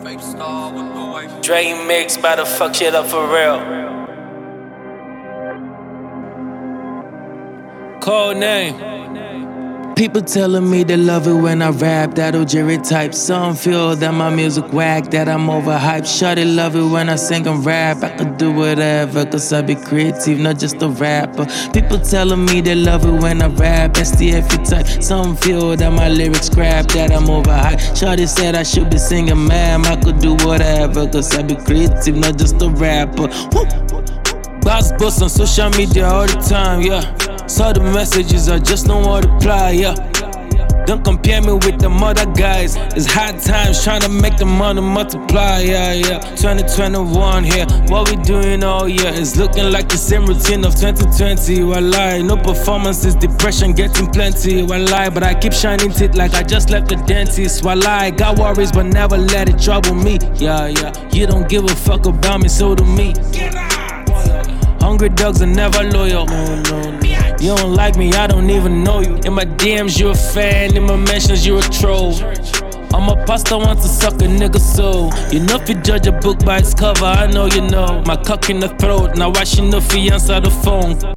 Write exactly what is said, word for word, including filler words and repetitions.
Dre mix, bout to fuck shit up for real. Code name. People telling me they love it when I rap, that old Jerry type. Some feel that my music whack, that I'm overhyped. Shawty love it when I sing and rap. I could do whatever, cause I be creative, not just a rapper. People telling me they love it when I rap, S T F type. Some feel that my lyrics crap, that I'm overhyped. Shawty said I should be singing, ma'am, I could do whatever, cause I be creative, not just a rapper. Woo! Boss boss on social media all the time, yeah. Saw the messages, I just don't want to reply, yeah. Don't compare me with them other guys. It's hard times trying to make the money multiply, yeah, yeah. twenty twenty-one here, what we doing all year is looking like the same routine of twenty twenty. Wallah, no performances, depression getting plenty. Wallah, but I keep shining teeth like I just left the dentist. Wallah, got worries but never let it trouble me, yeah, yeah. You don't give a fuck about me, so do me. Hungry dogs are never loyal. No, no, no. You don't like me, I don't even know you. In my D Ms, you a fan. In my mentions, you a troll. I'm a pastor, wants to suck a nigga soul. You know if you judge a book by its cover, I know you know. My cock in the throat, now watching the fiance on the phone.